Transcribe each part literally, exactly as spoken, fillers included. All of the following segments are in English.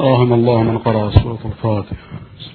رحم الله من قرأ سورة الفاتحة.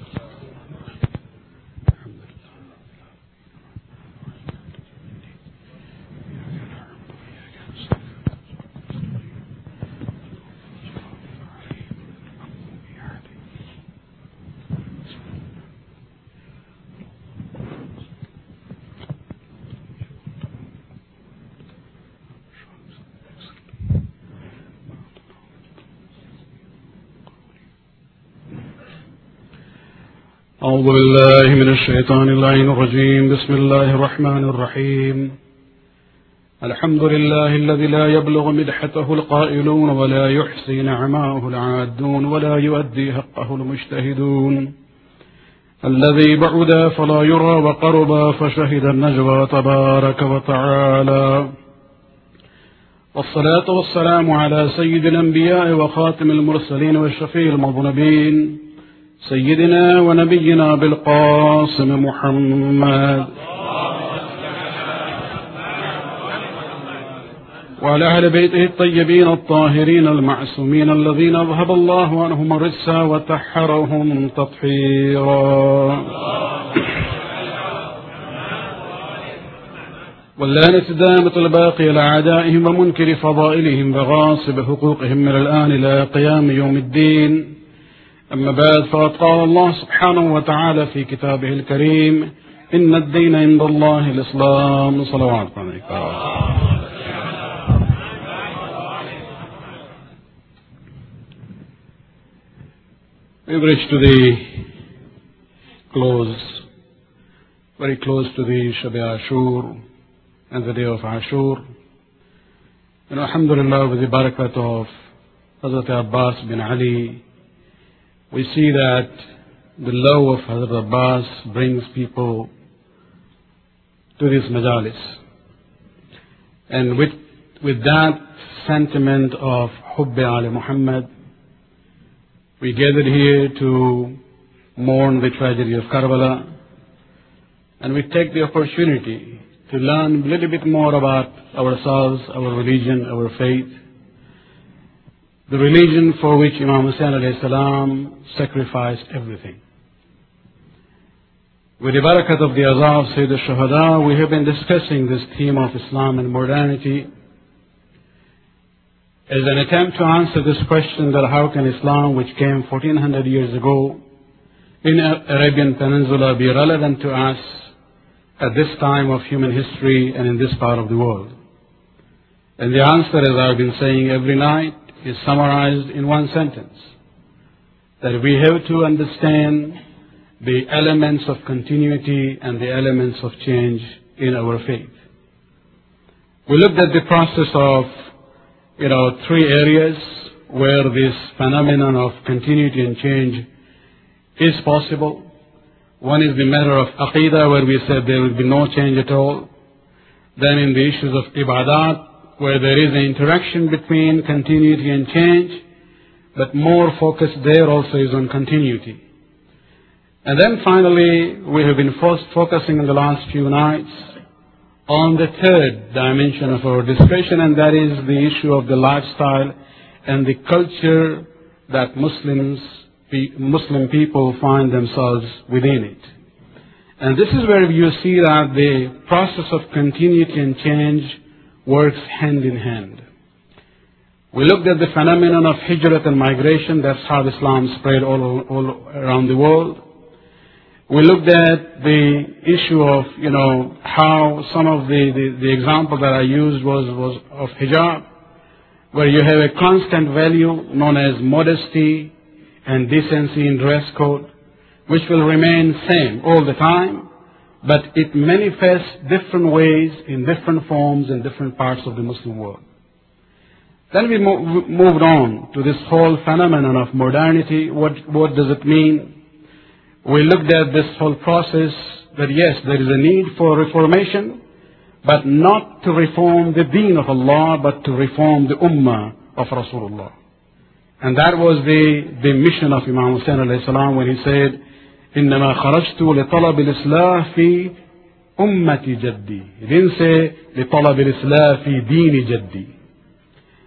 أعوذ بالله من الشيطان اللعين الرجيم. بسم الله الرحمن الرحيم. الحمد لله الذي لا يبلغ مدحته القائلون ولا يحصي نعماه العادون ولا يؤدي حقه المجتهدون، الذي بعد فلا يرى وقرب فشهد النجوى تبارك وتعالى، والصلاة والسلام على سيد الأنبياء وخاتم المرسلين والشفيع المذنبين سيدنا ونبينا بالقاسم محمد وعلى أهل بيته الطيبين الطاهرين المعصومين الذين أذهب الله عنهم الرجس وطهرهم تطهيرا، واللعنة الدائمة الباقية لأعدائهم ومنكر فضائلهم وغاصب حقوقهم من الآن إلى قيام يوم الدين. أما بعد، فقد قال الله سبحانه وتعالى في كتابه الكريم: إن الدين عند الله الإسلام. صلوات عليك. We've reached to the close, very close to the Shab-e Ashur and the day of Ashur. And alhamdulillah, with the barakat of Hazrat Abbas bin Ali, we see that the love of Hazrat Abbas brings people to this majalis. And with, with that sentiment of Hubbi Ali Muhammad, we gathered here to mourn the tragedy of Karbala, and we take the opportunity to learn a little bit more about ourselves, our religion, our faith, the religion for which Imam Hussain alayhi salam sacrificed everything. With the barakat of the Azhar of Sayyid al-Shuhada, we have been discussing this theme of Islam and modernity as an attempt to answer this question that how can Islam, which came fourteen hundred years ago in Arabian Peninsula, be relevant to us at this time of human history and in this part of the world? And the answer, as I've been saying every night, is summarized in one sentence: that we have to understand the elements of continuity and the elements of change in our faith. We looked at the process of, you know, three areas where this phenomenon of continuity and change is possible. One is the matter of Aqidah, where we said there will be no change at all. Then in the issues of Ibadat, where there is an interaction between continuity and change, but more focus there also is on continuity. And then finally, we have been first focusing in the last few nights on the third dimension of our discussion, and that is the issue of the lifestyle and the culture that Muslims, Muslim people find themselves within it. And this is where you see that the process of continuity and change works hand in hand. We looked at the phenomenon of hijrat and migration. That's how Islam spread all, all around the world. We looked at the issue of, you know, how some of the, the, the example that I used was, was of hijab, where you have a constant value known as modesty and decency in dress code, which will remain same all the time, but it manifests different ways in different forms in different parts of the Muslim world. Then we mo moved on to this whole phenomenon of modernity. What, what does it mean? We looked at this whole process that yes, there is a need for reformation, but not to reform the deen of Allah, but to reform the ummah of Rasulullah. And that was the, the mission of Imam Hussain alayhi salam when he said, إنما خرجت لطلب الإصلاح في أمة جدي. He didn't say لطلب الإصلاح في دين جدي.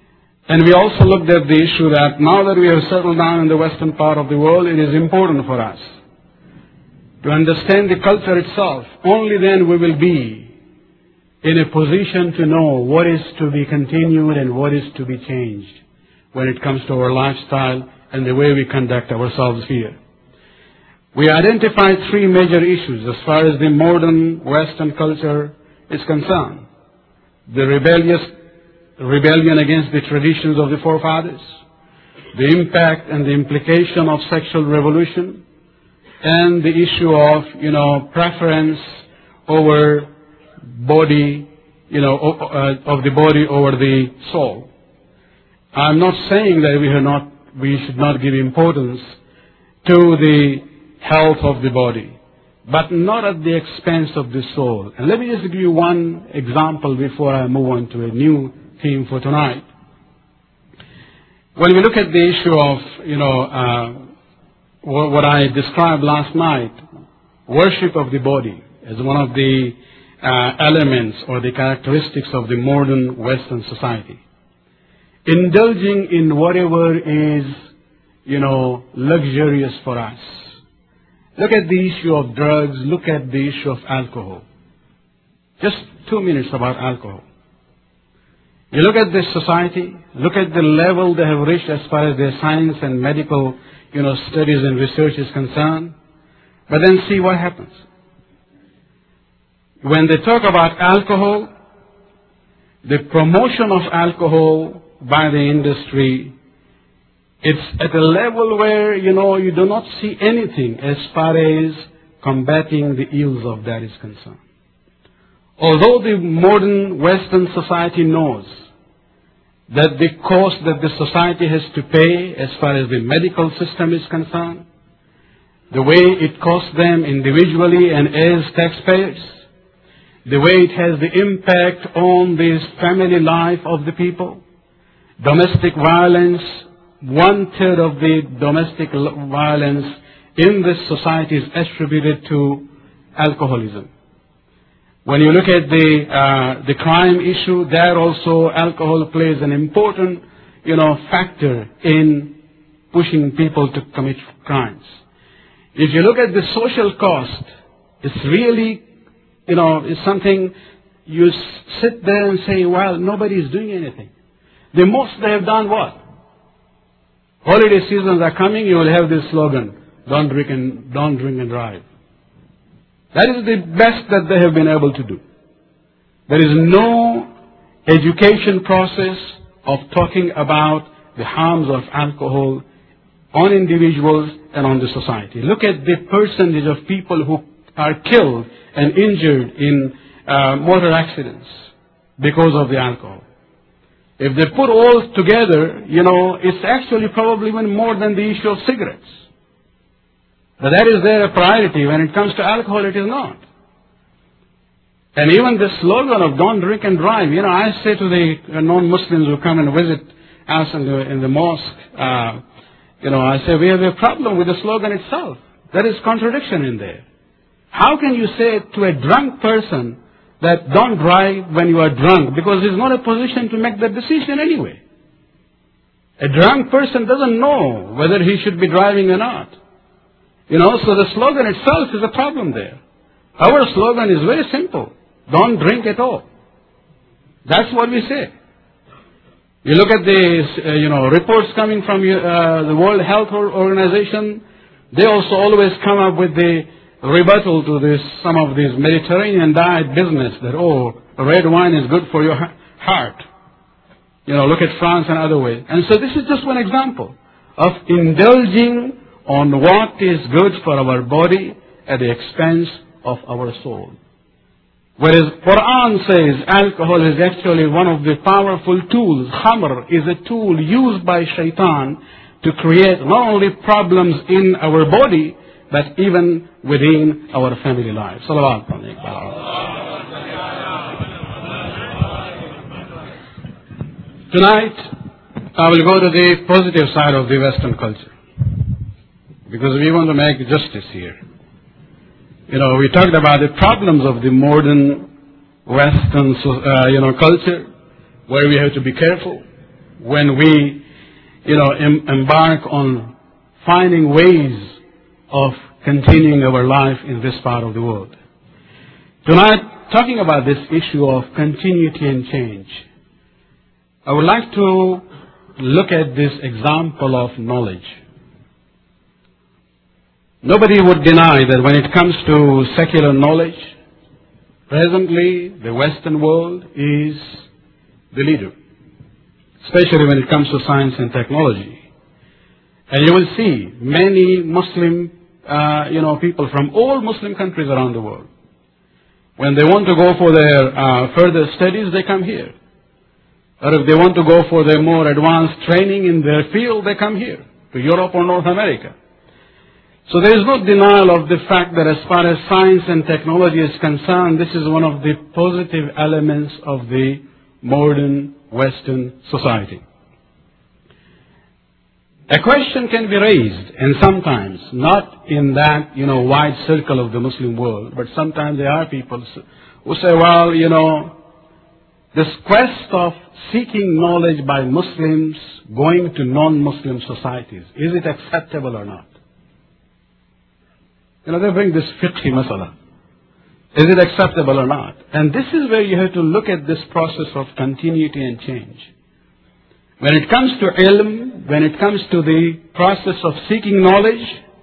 And we also looked at the issue that now that we have settled down in the western part of the world, it is important for us to understand the culture itself. Only then we will be in a position to know what is to be continued and what is to be changed when it comes to our lifestyle and the way we conduct ourselves here. We identified three major issues as far as the modern Western culture is concerned. The rebellious rebellion against the traditions of the forefathers, the impact and the implication of sexual revolution, and the issue of, you know, preference over body, you know, uh, of the body over the soul. I'm not saying that we are not, we should not give importance to the health of the body, but not at the expense of the soul. And let me just give you one example before I move on to a new theme for tonight. When we look at the issue of, you know, uh, what I described last night, worship of the body as one of the uh, elements or the characteristics of the modern Western society. Indulging in whatever is, you know, luxurious for us. Look at the issue of drugs. Look at the issue of alcohol. Just two minutes about alcohol. You look at this society, look at the level they have reached as far as their science and medical, you know, studies and research is concerned. But then see what happens. When they talk about alcohol, the promotion of alcohol by the industry, it's at a level where, you know, you do not see anything as far as combating the ills of that is concerned. Although the modern Western society knows that the cost that the society has to pay as far as the medical system is concerned, the way it costs them individually and as taxpayers, the way it has the impact on the family life of the people, domestic violence, one-third of the domestic violence in this society is attributed to alcoholism. When you look at the uh, the crime issue, there also alcohol plays an important, you know, factor in pushing people to commit crimes. If you look at the social cost, it's really, you know, it's something you sit there and say, well, nobody is doing anything. The most they have done what? Holiday seasons are coming, you will have this slogan, don't drink and, don't drink and drive. That is the best that they have been able to do. There is no education process of talking about the harms of alcohol on individuals and on the society. Look at the percentage of people who are killed and injured in uh, motor accidents because of the alcohol. If they put all together, you know, it's actually probably even more than the issue of cigarettes. But that is their priority. When it comes to alcohol, it is not. And even the slogan of don't drink and drive, you know, I say to the non-Muslims who come and visit us in the, in the mosque, uh, you know, I say we have a problem with the slogan itself. There is contradiction in there. How can you say to a drunk person that don't drive when you are drunk? Because he's not in a position to make that decision anyway. A drunk person doesn't know whether he should be driving or not. You know, so the slogan itself is a problem there. Our slogan is very simple. Don't drink at all. That's what we say. You look at the, uh, you know, reports coming from uh, the World Health Organization. They also always come up with the rebuttal to this, some of this Mediterranean diet business that, oh, red wine is good for your heart. You know, look at France and other ways. And so this is just one example of indulging on what is good for our body at the expense of our soul. Whereas Quran says alcohol is actually one of the powerful tools. Khamr is a tool used by shaitan to create not only problems in our body, but even within our family life. Salawat alaykum. Tonight, I will go to the positive side of the Western culture, because we want to make justice here. You know, we talked about the problems of the modern Western, uh, you know, culture, where we have to be careful. when we, you know, em- embark on finding ways of continuing our life in this part of the world. Tonight, talking about this issue of continuity and change, I would like to look at this example of knowledge. Nobody would deny that when it comes to secular knowledge, presently the Western world is the leader, especially when it comes to science and technology. And you will see many Muslim, uh, you know, people from all Muslim countries around the world. When they want to go for their uh, further studies, they come here. Or if they want to go for their more advanced training in their field, they come here, to Europe or North America. So there is no denial of the fact that as far as science and technology is concerned, this is one of the positive elements of the modern Western society. A question can be raised, and sometimes, not in that, you know, wide circle of the Muslim world, but sometimes there are people who say, well, you know, this quest of seeking knowledge by Muslims going to non-Muslim societies, is it acceptable or not? You know, they bring this fiqhi masala. Is it acceptable or not? And this is where you have to look at this process of continuity and change. When it comes to ilm, when it comes to the process of seeking knowledge,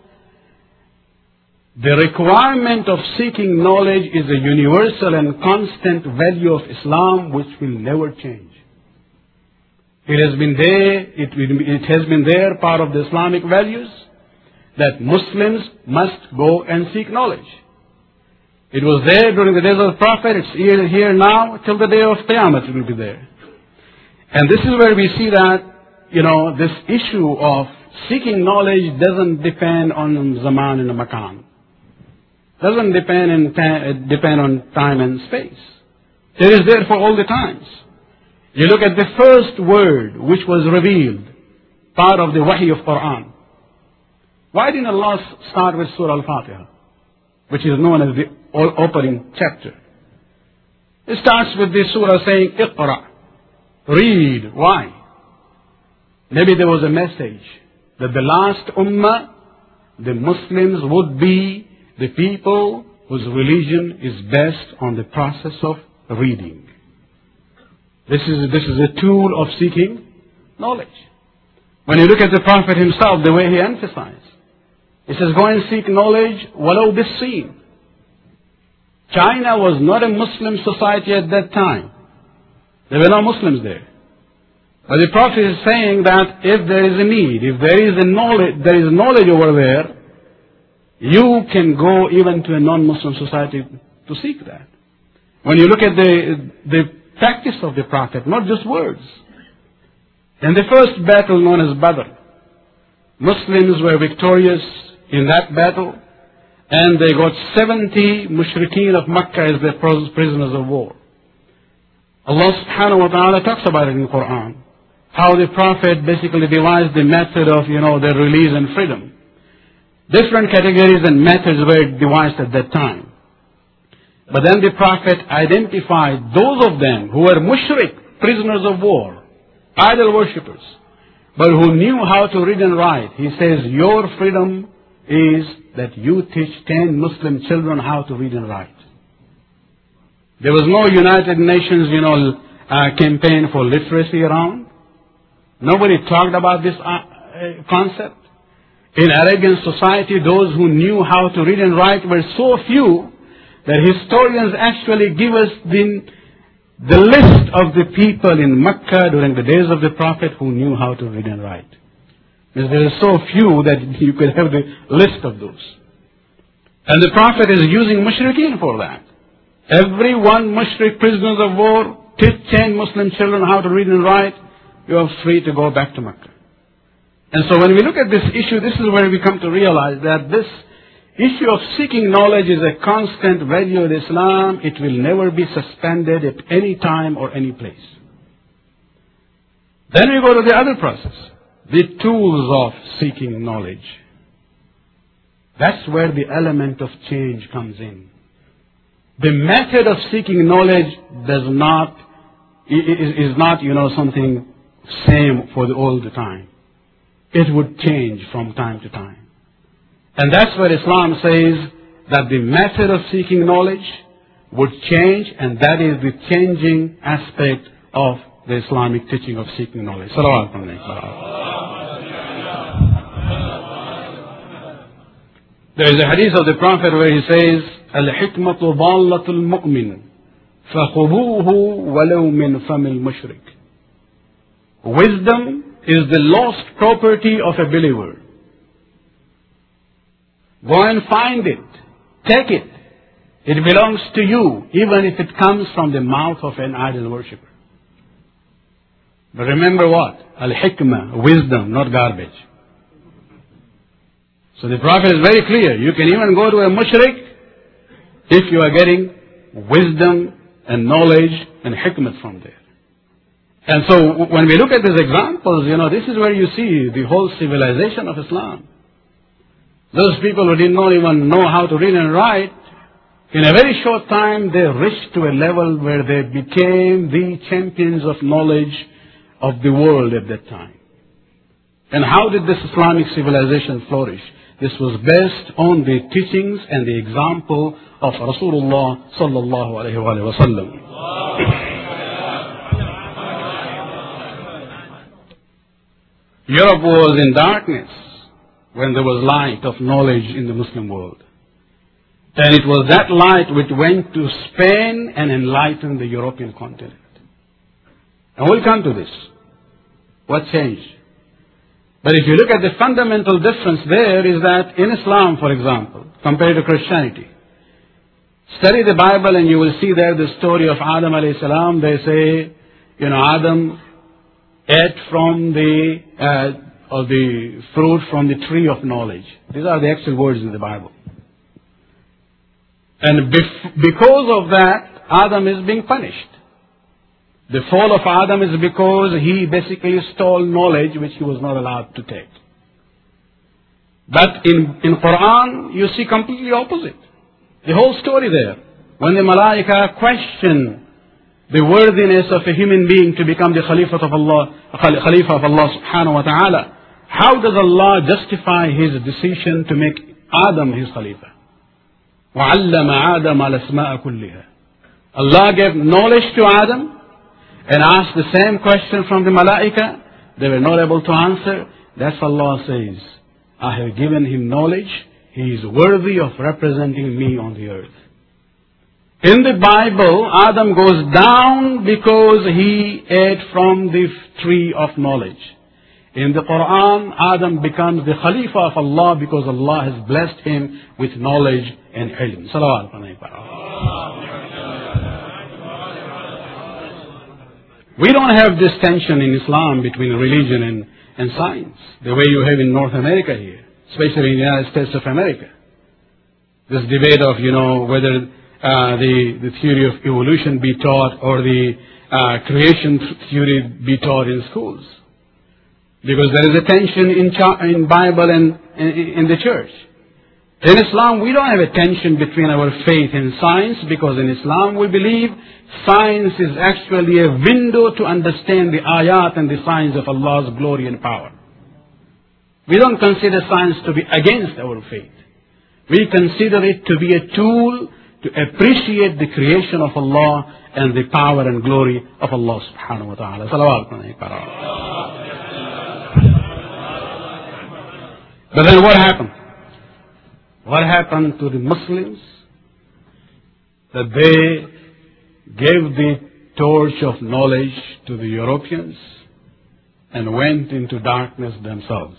the requirement of seeking knowledge is a universal and constant value of Islam which will never change. It has been there, it, it has been there, part of the Islamic values, that Muslims must go and seek knowledge. It was there during the days of the Prophet, it's here, here now, till the day of Qiyamah it will be there. And this is where we see that, you know, this issue of seeking knowledge doesn't depend on zaman and makan. Doesn't depend, in ta- depend on time and space. It is there for all the times. You look at the first word which was revealed, part of the wahi of Quran. Why didn't Allah start with Surah Al-Fatiha, which is known as the opening chapter? It starts with the surah saying, Iqra. Read. Why? Maybe there was a message that the last ummah, the Muslims, would be the people whose religion is based on the process of reading. This is, this is a tool of seeking knowledge. When you look at the Prophet himself, the way he emphasized, he says, go and seek knowledge, walau bis-Sin. China was not a Muslim society at that time. There were no Muslims there. But the Prophet is saying that if there is a need, if there is a knowledge, there is knowledge over there, you can go even to a non-Muslim society to seek that. When you look at the, the practice of the Prophet, not just words. In the first battle known as Badr, Muslims were victorious in that battle, and they got seventy mushrikeen of Makkah as their prisoners of war. Allah subhanahu wa ta'ala talks about it in the Quran. How the Prophet basically devised the method of, you know, their release and freedom. Different categories and methods were devised at that time. But then the Prophet identified those of them who were mushrik, prisoners of war, idol worshippers, but who knew how to read and write. He says, your freedom is that you teach ten Muslim children how to read and write. There was no United Nations, you know, uh, campaign for literacy around. Nobody talked about this uh, concept. In Arabian society, those who knew how to read and write were so few that historians actually give us the, the list of the people in Mecca during the days of the Prophet who knew how to read and write. Because there are so few that you could have the list of those. And the Prophet is using mushrikeen for that. Every one mushrik prisoners of war, teach ten Muslim children how to read and write, you are free to go back to Mecca. And so when we look at this issue, this is where we come to realize that this issue of seeking knowledge is a constant value in Islam. It will never be suspended at any time or any place. Then we go to the other process, the tools of seeking knowledge. That's where the element of change comes in. The method of seeking knowledge does not, is, is not, you know, something same for the all the time. It would change from time to time. And that's where Islam says that the method of seeking knowledge would change, and that is the changing aspect of the Islamic teaching of seeking knowledge. Salawat alayhi. There is a hadith of the Prophet where he says, "Al-hikmatu dallatul mu'min, فَخُذُوهُ وَلَوْ مِنْ فَمِ الْمُشْرِكِ." Wisdom is the lost property of a believer. Go and find it. Take it. It belongs to you, even if it comes from the mouth of an idol worshipper. But remember what? Al-hikmah, wisdom, not garbage. So the Prophet is very clear. You can even go to a mushrik if you are getting wisdom and knowledge and hikmah from there. And so when we look at these examples, you know, this is where you see the whole civilization of Islam. Those people who did not even know how to read and write, in a very short time they reached to a level where they became the champions of knowledge of the world at that time. And how did this Islamic civilization flourish? This was based on the teachings and the example of Rasulullah sallallahu alaihi wasallam. Europe was in darkness when there was light of knowledge in the Muslim world. And it was that light which went to Spain and enlightened the European continent. And we'll come to this. What changed? But if you look at the fundamental difference there is that in Islam, for example, compared to Christianity, study the Bible and you will see there the story of Adam alayhi salam. They say, you know, Adam ate from the, uh, or the fruit from the tree of knowledge. These are the actual words in the Bible. And bef- because of that, Adam is being punished. The fall of Adam is because he basically stole knowledge which he was not allowed to take. But in, in Quran, you see completely opposite. The whole story there. When the Malaika question the worthiness of a human being to become the Khalifa of Allah, Khalifa of Allah subhanahu wa ta'ala, how does Allah justify his decision to make Adam his Khalifa? وَعَلَّمَ آدَمَ الْأَسْمَاءَ كُلِّهَا. Allah gave knowledge to Adam and asked the same question from the Malaika. They were not able to answer. That's what Allah says. I have given him knowledge. He is worthy of representing me on the earth. In the Bible, Adam goes down because he ate from the tree of knowledge. In the Quran, Adam becomes the Khalifa of Allah because Allah has blessed him with knowledge and ilm. Salawat alayhi. We don't have this tension in Islam between religion and, and science, the way you have in North America here, especially in the United States of America. This debate of, you know, whether uh, the, the theory of evolution be taught or the uh, creation theory be taught in schools. Because there is a tension in, cha- in Bible and in, in the church. In Islam, we don't have a tension between our faith and science, because in Islam we believe science is actually a window to understand the ayat and the signs of Allah's glory and power. We don't consider science to be against our faith. We consider it to be a tool to appreciate the creation of Allah and the power and glory of Allah subhanahu wa ta'ala. Salawat alayhi. But then what happened? What happened to the Muslims? That they gave the torch of knowledge to the Europeans and went into darkness themselves.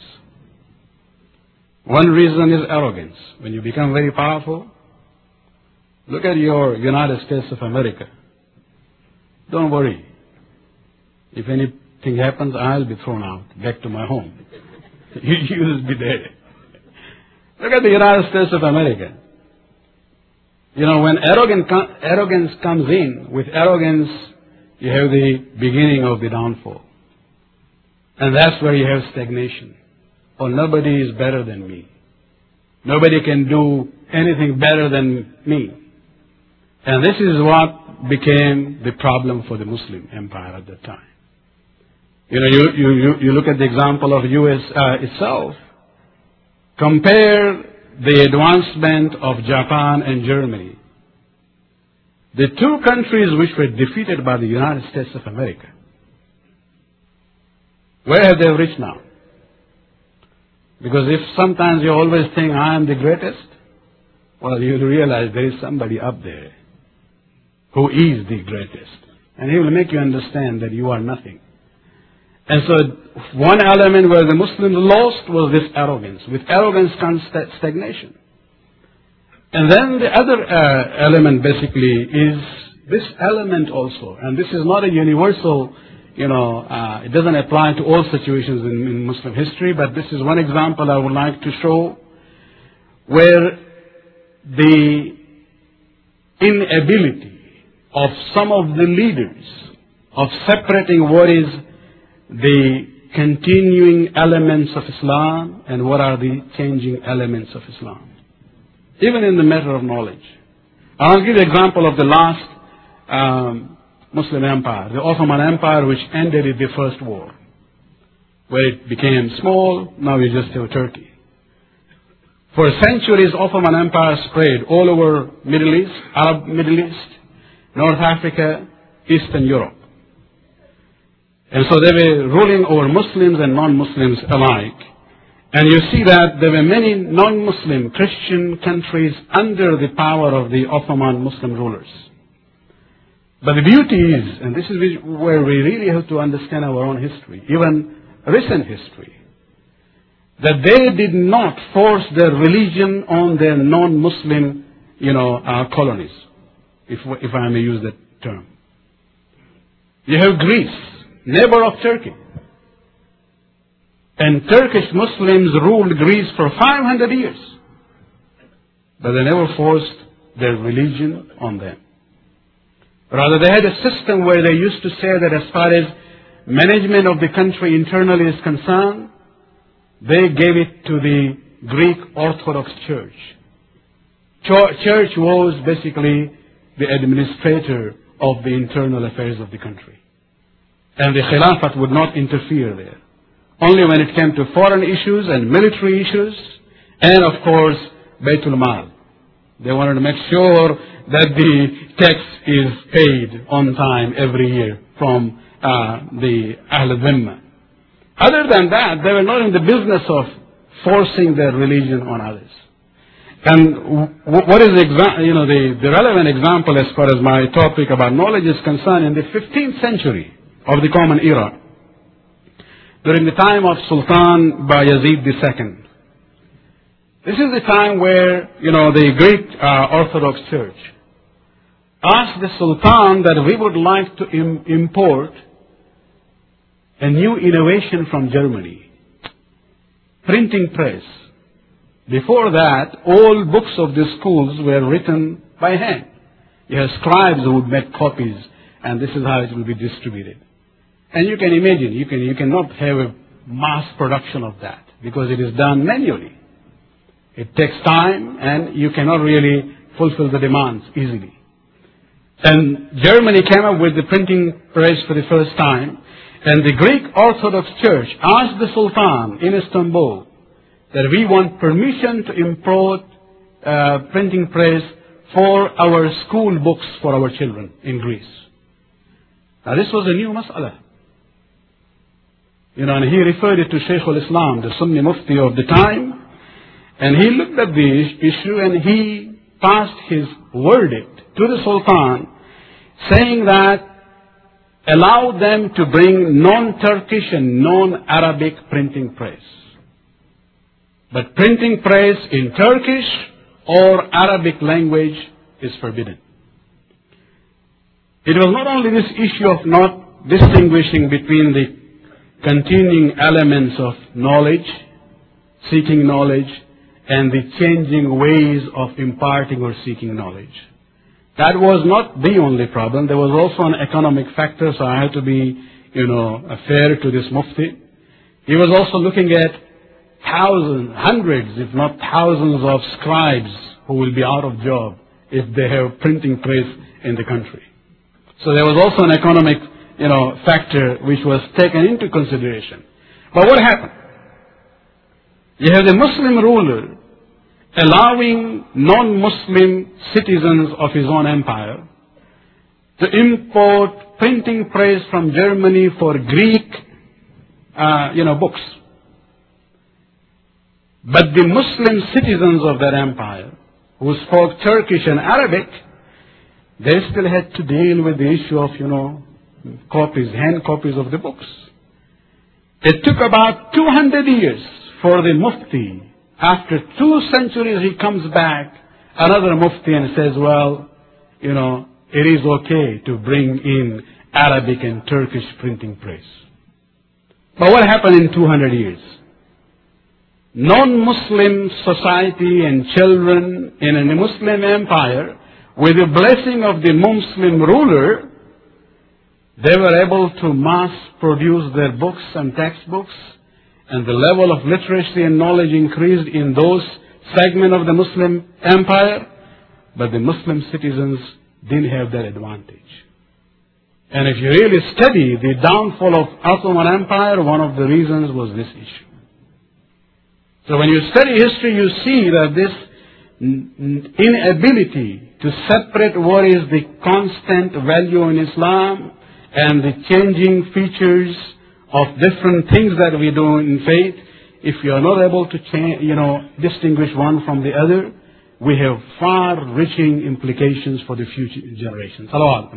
One reason is arrogance. When you become very powerful, look at your United States of America. Don't worry. If anything happens, I'll be thrown out back to my home. You, you will be there. Look at the United States of America. You know, when arrogance, arrogance comes in, with arrogance, you have the beginning of the downfall. And that's where you have stagnation. Oh, nobody is better than me. Nobody can do anything better than me. And this is what became the problem for the Muslim empire at that time. You know, you, you, you, you look at the example of U S uh, itself. Compare the advancement of Japan and Germany. The two countries which were defeated by the United States of America. Where have they reached now? Because if sometimes you always think, I am the greatest, well, you realize there is somebody up there who is the greatest. And he will make you understand that you are nothing. And so one element where the Muslims lost was this arrogance. With arrogance comes stagnation. And then the other uh, element basically is this element also. And this is not a universal, you know, uh, it doesn't apply to all situations in, in Muslim history, but this is one example I would like to show where the inability of some of the leaders of separating what is the continuing elements of Islam and what are the changing elements of Islam. Even in the matter of knowledge. I'll give you an example of the last um, Muslim empire, the Ottoman Empire, which ended in the First War, where it became small. Now we just have Turkey. For centuries, Ottoman Empire spread all over Middle East, Arab Middle East, North Africa, Eastern Europe. And so they were ruling over Muslims and non-Muslims alike. And you see that there were many non-Muslim Christian countries under the power of the Ottoman Muslim rulers. But the beauty is, and this is where we really have to understand our own history, even recent history, that they did not force their religion on their non-Muslim, you know, uh, colonies, if, if I may use that term. You have Greece, neighbor of Turkey. And Turkish Muslims ruled Greece for five hundred years. But they never forced their religion on them. Rather, they had a system where they used to say that as far as management of the country internally is concerned, they gave it to the Greek Orthodox Church. Church was basically the administrator of the internal affairs of the country. And the Khilafat would not interfere there. Only when it came to foreign issues and military issues, and of course, Baytul Mal. They wanted to make sure that the tax is paid on time every year from uh, the Ahl al-Dhimma. Other than that, they were not in the business of forcing their religion on others. And what is exa- you know, the, the relevant example as far as my topic about knowledge is concerned, in the fifteenth century of the Common Era, during the time of Sultan Bayezid the Second. This is the time where, you know, the Greek uh, Orthodox Church asked the Sultan that we would like to im- import a new innovation from Germany. Printing press. Before that, all books of the schools were written by hand. You have scribes who would make copies, and this is how it will be distributed. And you can imagine, you can you cannot have a mass production of that because it is done manually. It takes time and you cannot really fulfill the demands easily. And Germany came up with the printing press for the first time, and the Greek Orthodox Church asked the Sultan in Istanbul that we want permission to import uh, printing press for our school books for our children in Greece. Now this was a new mas'ala. You know, and he referred it to Shaykh al-Islam, the Sunni Mufti of the time, and he looked at the issue and he passed his verdict to the Sultan, saying that allow them to bring non-Turkish and non-Arabic printing press. But printing press in Turkish or Arabic language is forbidden. It was not only this issue of not distinguishing between the continuing elements of knowledge, seeking knowledge, and the changing ways of imparting or seeking knowledge. That was not the only problem. There was also an economic factor, so I had to be, you know, fair to this Mufti. He was also looking at thousands, hundreds, if not thousands of scribes who will be out of job if they have printing press in the country. So there was also an economic you know, factor which was taken into consideration. But what happened? You have the Muslim ruler allowing non-Muslim citizens of his own empire to import printing press from Germany for Greek, uh, you know, books. But the Muslim citizens of that empire, who spoke Turkish and Arabic, they still had to deal with the issue of, you know, copies, hand copies of the books. It took about two hundred years for the Mufti. After two centuries, he comes back, another Mufti, and says, well, you know, it is okay to bring in Arabic and Turkish printing press. But what happened in two hundred years? Non-Muslim society and children in a Muslim empire, with the blessing of the Muslim ruler, they were able to mass produce their books and textbooks, and the level of literacy and knowledge increased in those segments of the Muslim empire, but the Muslim citizens didn't have that advantage. And if you really study the downfall of Ottoman Empire, one of the reasons was this issue. So when you study history, you see that this inability to separate what is the constant value in Islam and the changing features of different things that we do in faith, if you are not able to change, you know, distinguish one from the other, we have far-reaching implications for the future generations. Salawat.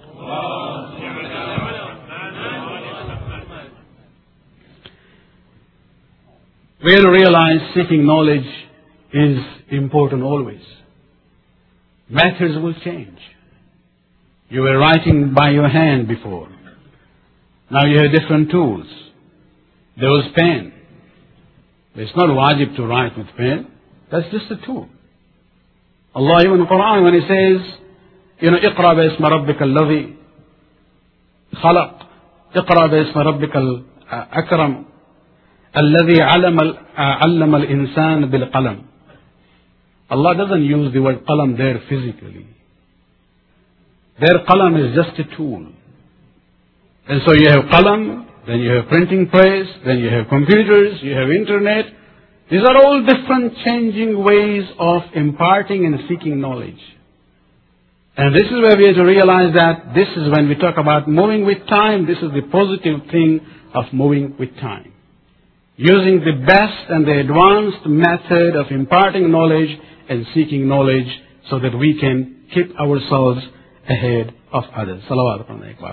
We realize seeking knowledge is important always. Methods will change. You were writing by your hand before. Now you have different tools. There was pen. It's not wajib to write with pen. That's just a tool. Allah even in the Quran, when He says, you know, اقرأ باسم ربك الذي خلق, اقرأ باسم ربك الأكرم الذي علم علم الإنسان بالقلم. Allah doesn't use the word qalam there physically. Their qalam is just a tool. And so you have qalam, then you have printing press, then you have computers, you have internet. These are all different changing ways of imparting and seeking knowledge. And this is where we have to realize that this is when we talk about moving with time, this is the positive thing of moving with time. Using the best and the advanced method of imparting knowledge and seeking knowledge so that we can keep ourselves ahead of others. Salawat.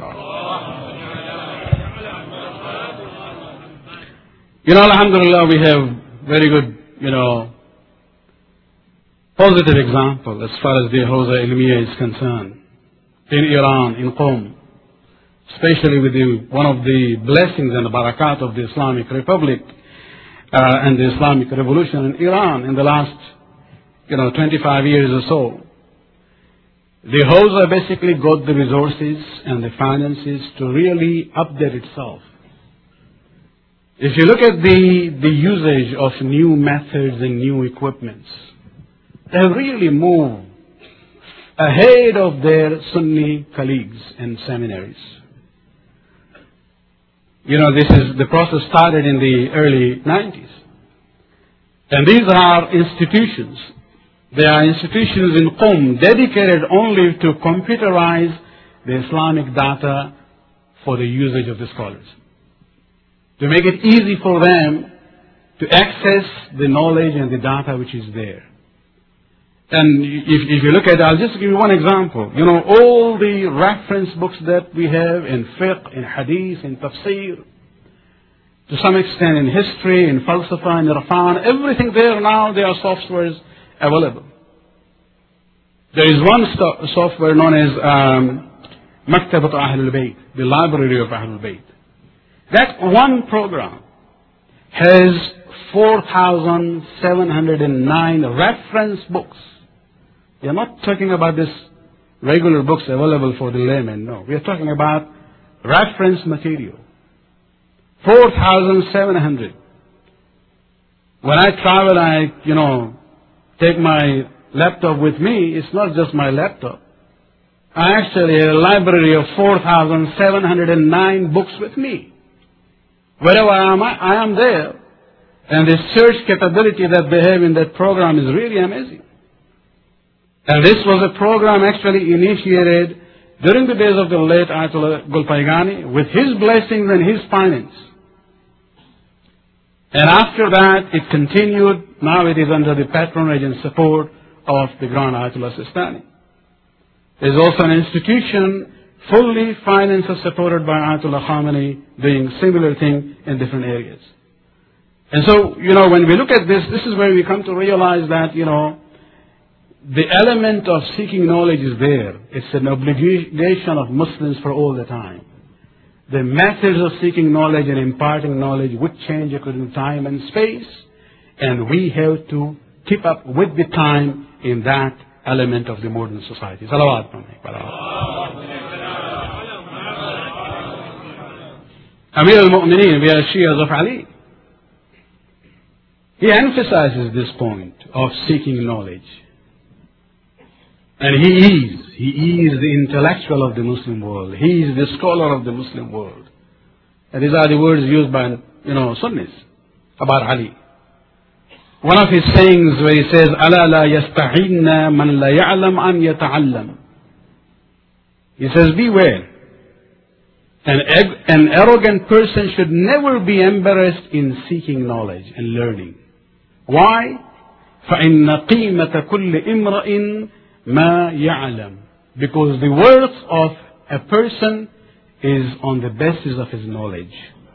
You know, alhamdulillah, we have very good, you know, positive example as far as the Hawza Ilmiya is concerned. In Iran, in Qom, especially with the, one of the blessings and the barakat of the Islamic Republic uh, and the Islamic Revolution in Iran in the last, you know, twenty-five years or so. The Hawza basically got the resources and the finances to really update itself. If you look at the, the usage of new methods and new equipments, they have really moved ahead of their Sunni colleagues and seminaries. You know, this is, the process started in the early nineties. And these are institutions. They are institutions in Qom dedicated only to computerize the Islamic data for the usage of the scholars. To make it easy for them to access the knowledge and the data which is there. And if, if you look at it, I'll just give you one example. You know, all the reference books that we have in fiqh, in hadith, in tafsir, to some extent in history, in falsafa, in irfan, everything there now, there are softwares available. There is one sto- software known as um, Maktabat Ahlul Bayt, the library of Ahlul Bayt. That one program has four thousand seven hundred nine reference books. We are not talking about this regular books available for the layman, no. We are talking about reference material. four thousand seven hundred. When I travel, I, you know, take my laptop with me. It's not just my laptop. I actually have a library of four thousand seven hundred nine books with me. Wherever I am, I am there. And the search capability that they have in that program is really amazing. And this was a program actually initiated during the days of the late Ayatollah Golpaygani with his blessings and his finance. And after that, it continued. Now it is under the patronage and support of the Grand Ayatollah Sistani. There is also an institution fully financed and supported by Ayatollah Khamenei doing similar thing in different areas. And so, you know, when we look at this, this is where we come to realize that, you know, the element of seeking knowledge is there. It's an obligation of Muslims for all the time. The methods of seeking knowledge and imparting knowledge would change according to time and space, and we have to keep up with the time in that element of the modern society. Salawat. Amir al-Mu'mineen, we are Shias of Ali. He emphasizes this point of seeking knowledge. And he is, he is the intellectual of the Muslim world. He is the scholar of the Muslim world. And these are the words used by, you know, Sunnis about Ali. One of his sayings where he says, أَلَا لَا يَسْتَعِنَّ مَنْ لَا يَعْلَمْ أَنْ يَتَعَلَّمْ. He says, beware. An, an arrogant person should never be embarrassed in seeking knowledge and learning. Why? فَإِنَّ قِيمَةَ كُلِّ إِمْرَئٍ مَا يَعْلَمْ. Because the worth of a person is on the basis of his knowledge.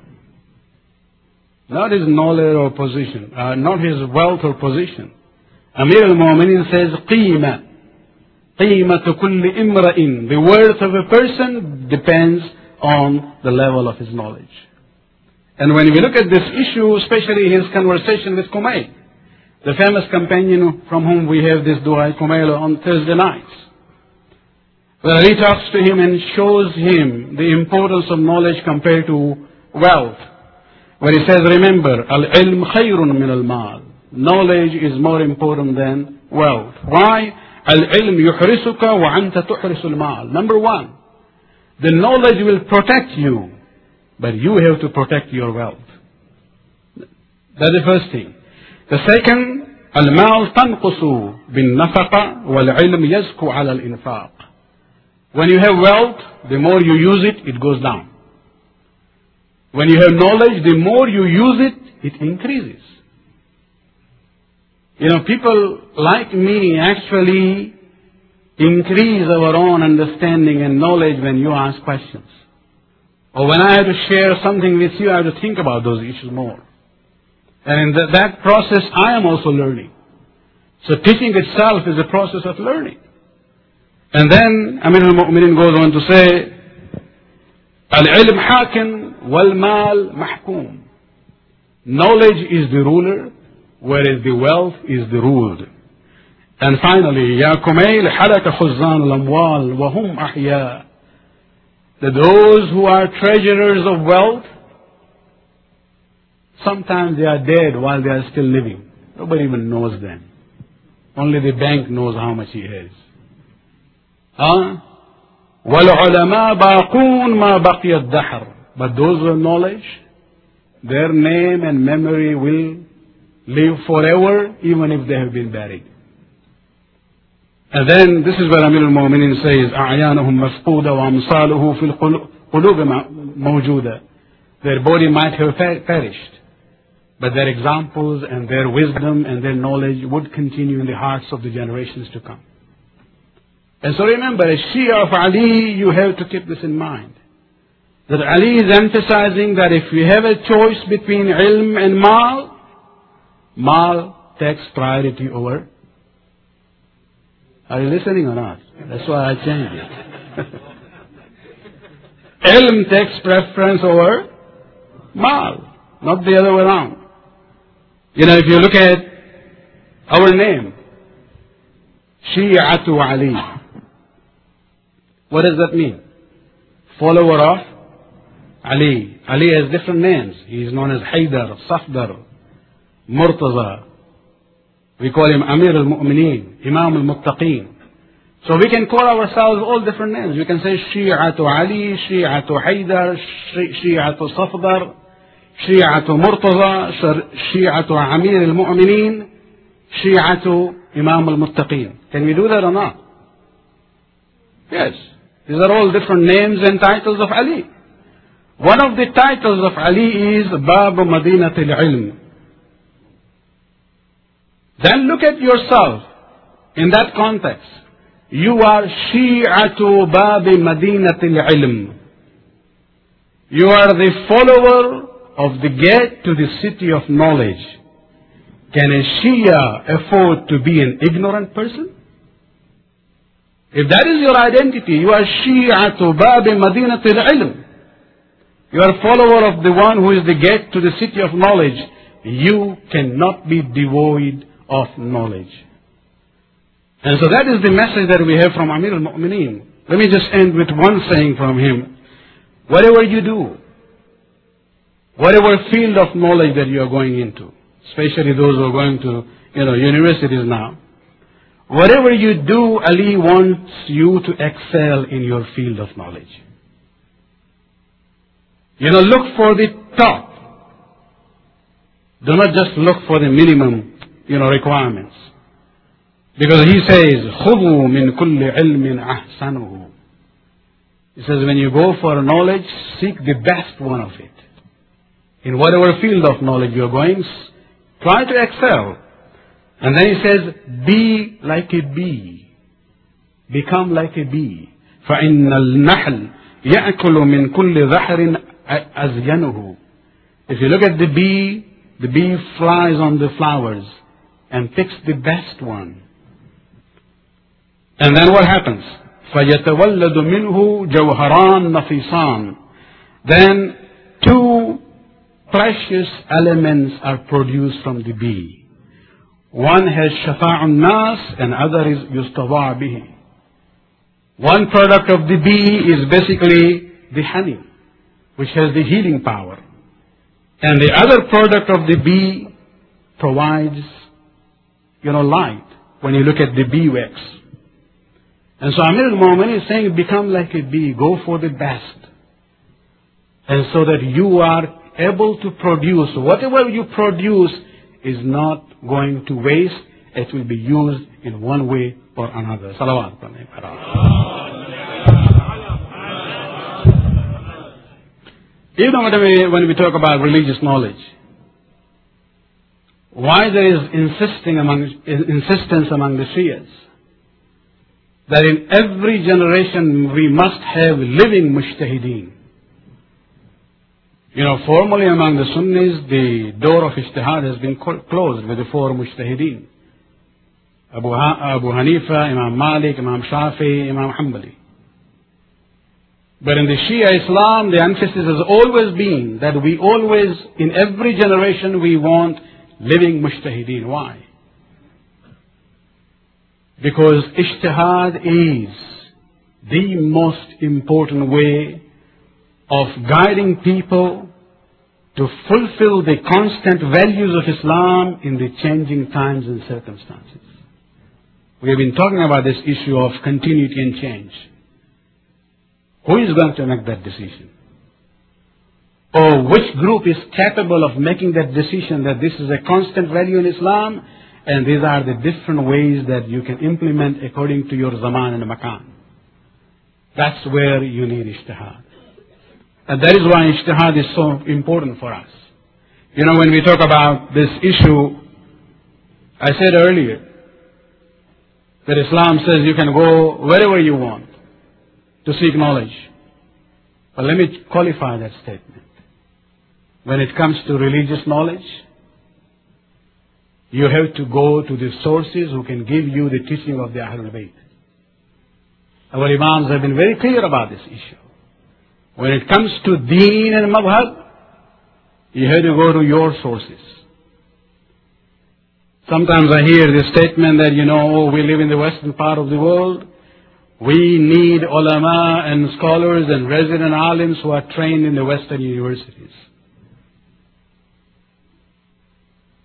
Not his knowledge or position, uh, not his wealth or position. Amir al-Mu'mineen says, قِيمَة قِيمَةُ كُلِّ إِمْرَئٍ. The worth of a person depends on the level of his knowledge. And when we look at this issue, especially his conversation with Kumail, the famous companion from whom we have this dua, Kumail, on Thursday nights, where he talks to him and shows him the importance of knowledge compared to wealth. Where he says, remember, al-ilm khayrun min al-mal. Knowledge is more important than wealth. Why? Al-ilm yuhrisuka wa anta tuhrisul mal. Number one, the knowledge will protect you, but you have to protect your wealth. That's the first thing. The second, al-mal tanqusu bin nafaqa wal-ilm yazku ala al-infaq. When you have wealth, the more you use it, it goes down. When you have knowledge, the more you use it, it increases. You know, people like me actually increase our own understanding and knowledge when you ask questions. Or when I have to share something with you, I have to think about those issues more. And in the, that process, I am also learning. So teaching itself is a process of learning. And then Amir al-Mu'mineen goes on to say, Al-ilm hakim wal-mal mahkum. Knowledge is the ruler, whereas the wealth is the ruled. And finally, Ya Kumail halaka khuzan al-amwal wa hum ahya. That those who are treasurers of wealth, sometimes they are dead while they are still living. Nobody even knows them. Only the bank knows how much he has. Huh? وَالْعُلَمَاء بَاقُونَ مَا بَقِيَ الدَّحْرِ. But those with knowledge, their name and memory will live forever, even if they have been buried. And then this is where Amir al-Mu'mineen says, أَعْيَانُهُمْ مَفْقُودَ وَأَمْصَالُهُ فِي الْقُلُوبِ مَوْجُودَ. Their body might have perished, but their examples and their wisdom and their knowledge would continue in the hearts of the generations to come. And so remember, as Shia of Ali, you have to keep this in mind. That Ali is emphasizing that if you have a choice between ilm and mal, mal takes priority over. Are you listening or not? That's why I changed it. Ilm takes preference over mal, not the other way around. You know, if you look at our name, Shi'atu Ali. What does that mean? Follower of Ali. Ali has different names. He is known as Haydar, Safdar, Murtaza. We call him Amir al-Mu'mineen, Imam al-Muttaqeen. So we can call ourselves all different names. We can say Shi'atu Ali, Shi'atu Haydar, Shi'atu Safdar, Shi'atu Murtaza, Shi'atu Amir al-Mu'mineen, Shi'atu Imam al-Muttaqeen. Can we do that or not? Yes. These are all different names and titles of Ali. One of the titles of Ali is Bab Madinat al-Ilm. Then look at yourself in that context. You are Shi'atu Bab Madinat al-Ilm. You are the follower of the gate to the city of knowledge. Can a Shia afford to be an ignorant person? If that is your identity, you are Shi'atu Bab Madinat al-Ilm. You are a follower of the one who is the gate to the city of knowledge. You cannot be devoid of knowledge. And so that is the message that we have from Amir al-Mu'mineen. Let me just end with one saying from him. Whatever you do, whatever field of knowledge that you are going into, especially those who are going to, you know, universities now, whatever you do, Ali wants you to excel in your field of knowledge. You know, look for the top. Do not just look for the minimum, you know, requirements. Because he says, خُذُوا مِنْ كُلِّ عِلْمٍ أَحْسَنُهُ. He says, when you go for knowledge, seek the best one of it. In whatever field of knowledge you are going, try to excel. And then he says, be like a bee. Become like a bee. فَإِنَّ النَّحْلِ يَأْكُلُ مِنْ كُلِّ ذَحْرٍ أَزْيَنُهُ. If you look at the bee, the bee flies on the flowers and picks the best one. And then what happens? فَيَتَوَلَّدُ مِنْهُ جَوْهَرَانْ نَفِيصَانْ. Then two precious elements are produced from the bee. One has شَفَاعُ النَّاسِ and other is يُسْتَضَاعَ بِهِ. One product of the bee is basically the honey, which has the healing power. And the other product of the bee provides, you know, light when you look at the bee wax. And so Amir al-Mu'mineen is saying, become like a bee, go for the best. And so that you are able to produce, whatever you produce is not going to waste, it will be used in one way or another. Salawat. Even when we, when we talk about religious knowledge, why there is insisting among, insistence among the Shias that in every generation we must have living mujtahideen. You know, formally among the Sunnis, the door of ijtihad has been closed with the four mujtahideen. Abu, ha Abu Hanifa, Imam Malik, Imam Shafi, Imam Hanbali. But in the Shia Islam, the emphasis has always been that we always, in every generation, we want living mujtahideen. Why? Because ijtihad is the most important way of guiding people to fulfill the constant values of Islam in the changing times and circumstances. We have been talking about this issue of continuity and change. Who is going to make that decision? Or which group is capable of making that decision that this is a constant value in Islam and these are the different ways that you can implement according to your zaman and makan? That's where you need ijtihad. And that is why ijtihad is so important for us. You know, when we talk about this issue, I said earlier that Islam says you can go wherever you want to seek knowledge. But let me qualify that statement. When it comes to religious knowledge, you have to go to the sources who can give you the teaching of the Ahlul Bayt. Our Imams have been very clear about this issue. When it comes to deen and madhab, you have to go to your sources. Sometimes I hear this statement that, you know, oh, we live in the western part of the world. We need ulama and scholars and resident alims who are trained in the western universities.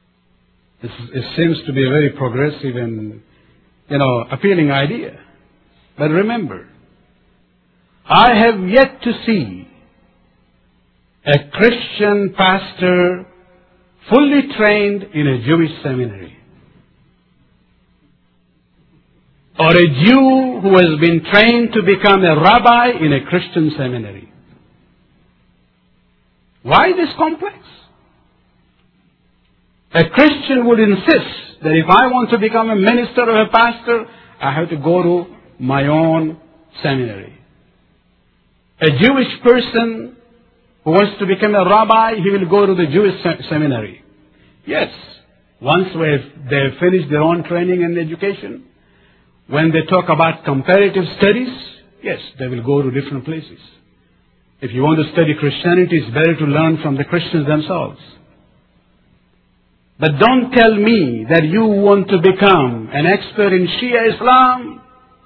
This is, it seems to be a very progressive and, you know, appealing idea. But remember, I have yet to see a Christian pastor fully trained in a Jewish seminary, or a Jew who has been trained to become a rabbi in a Christian seminary. Why this complex? A Christian would insist that if I want to become a minister or a pastor, I have to go to my own seminary. A Jewish person who wants to become a rabbi, he will go to the Jewish se- seminary. Yes, once they have finished their own training and education, when they talk about comparative studies, yes, they will go to different places. If you want to study Christianity, it's better to learn from the Christians themselves. But don't tell me that you want to become an expert in Shia Islam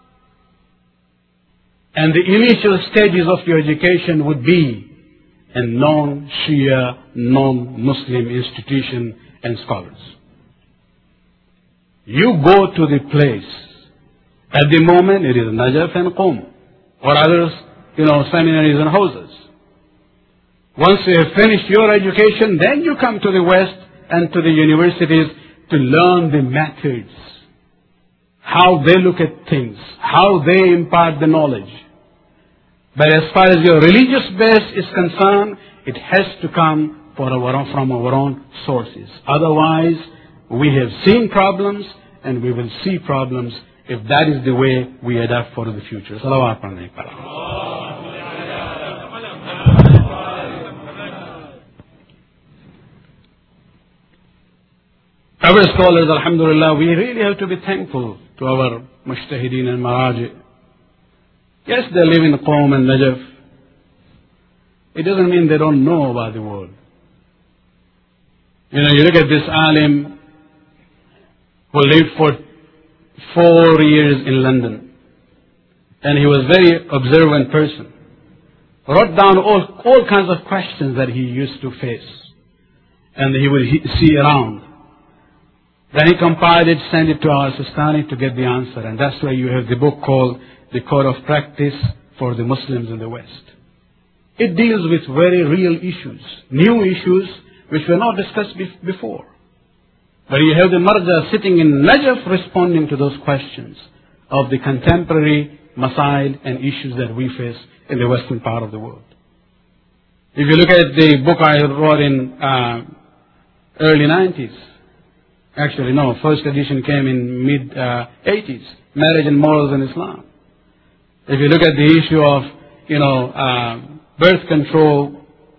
and the initial stages of your education would be a non-Shia, non-Muslim institution and scholars. You go to the place. At the moment, it is Najaf and Qom, or others, you know, seminaries and houses. Once you have finished your education, then you come to the West and to the universities to learn the methods, how they look at things, how they impart the knowledge. But as far as your religious base is concerned, it has to come for our own, from our own sources. Otherwise, we have seen problems and we will see problems if that is the way we adapt for the future. Salawat alaykum. Our scholars, alhamdulillah, we really have to be thankful to our mujtahideen and maraji. Yes, they live in Qom and Najaf. It doesn't mean they don't know about the world. You know, you look at this alim who lived for four years in London, and he was a very observant person. Wrote down all, all kinds of questions that he used to face, and he would he, see around. Then he compiled it, sent it to our Sistani to get the answer, and that's why you have the book called The Code of Practice for the Muslims in the West. It deals with very real issues, new issues which were not discussed before. But you have the Marja sitting in Najaf responding to those questions of the contemporary masail and issues that we face in the western part of the world. If you look at the book I wrote in uh, early nineties, actually no, first edition came in mid uh, eighties, Marriage and Morals in Islam. If you look at the issue of, you know, uh, birth control,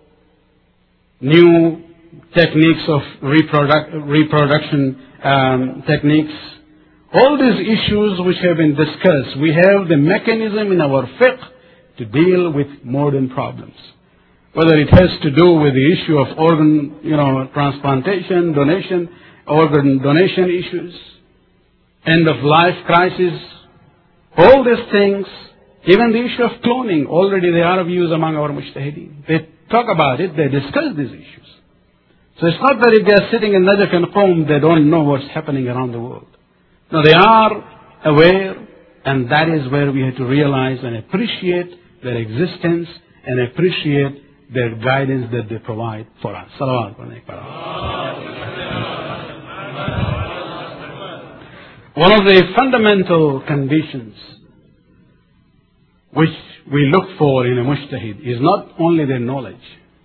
new techniques of reproduc- reproduction um, techniques, all these issues which have been discussed, we have the mechanism in our fiqh to deal with modern problems. Whether it has to do with the issue of organ, you know, transplantation, donation, organ donation issues, end of life crisis, all these things, even the issue of cloning, already they are of use among our mujtahideen. They talk about it, they discuss these issues. So it's not that if they are sitting in Najaf and Qom, they don't know what's happening around the world. No, they are aware, and that is where we have to realize and appreciate their existence and appreciate their guidance that they provide for us. Salawat alaykum. One of the fundamental conditions which we look for in a mujtahid is not only their knowledge,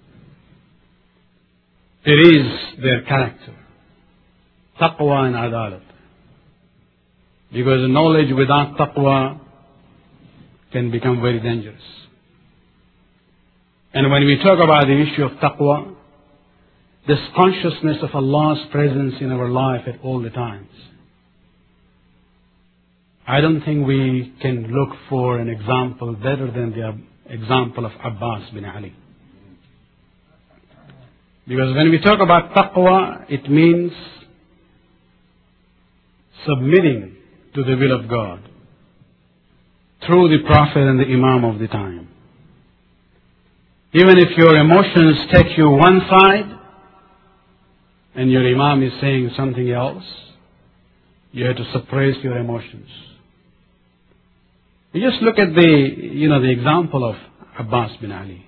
it is their character, taqwa and adalat. Because knowledge without taqwa can become very dangerous. And when we talk about the issue of taqwa, this consciousness of Allah's presence in our life at all the times, I don't think we can look for an example better than the example of Abbas bin Ali. Because when we talk about taqwa, it means submitting to the will of God through the Prophet and the Imam of the time. Even if your emotions take you one side and your Imam is saying something else, you have to suppress your emotions. You just look at the, you know, the example of Abbas bin Ali.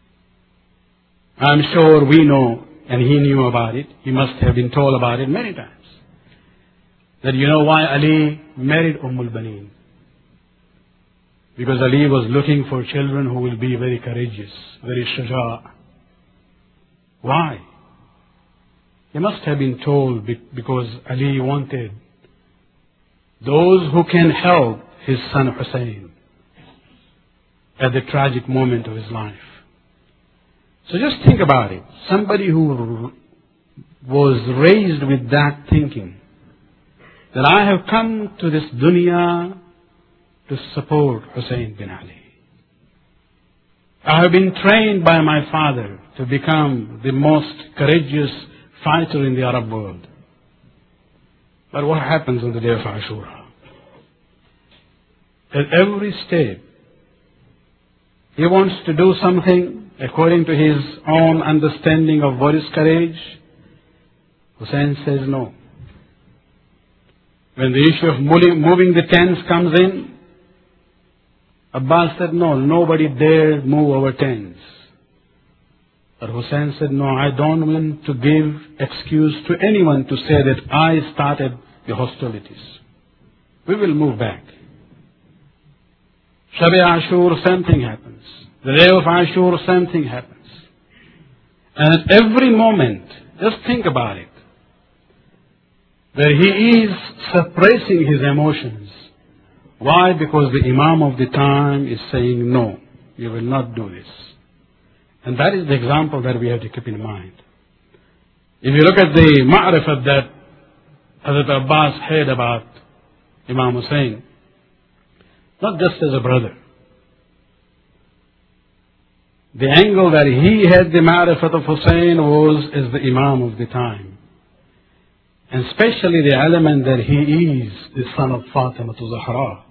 I'm sure we know, and he knew about it. He must have been told about it many times. That you know why Ali married Umm al-Baneen? Because Ali was looking for children who will be very courageous, very shuja'. Why? He must have been told because Ali wanted those who can help his son Hussein at the tragic moment of his life. So just think about it. Somebody who was raised with that thinking, that I have come to this dunya to support Hussein bin Ali. I have been trained by my father to become the most courageous fighter in the Arab world. But what happens on the day of Ashura? At every step, he wants to do something according to his own understanding of what is courage. Hussein says no. When the issue of moving the tents comes in, Abbas said no, nobody dared move our tents. But Hussein said no, I don't want to give excuse to anyone to say that I started the hostilities. We will move back. Shab-e Ashur, same thing happens. The day of Ashur, same thing happens. And at every moment, just think about it, that he is suppressing his emotions. Why? Because the Imam of the time is saying, no, you will not do this. And that is the example that we have to keep in mind. If you look at the ma'rifat that Hazrat Abbas had about Imam Hussein, not just as a brother. The angle that he had the ma'rifat of Hussein was as the Imam of the time. And especially the element that he is the son of Fatima to Zahra.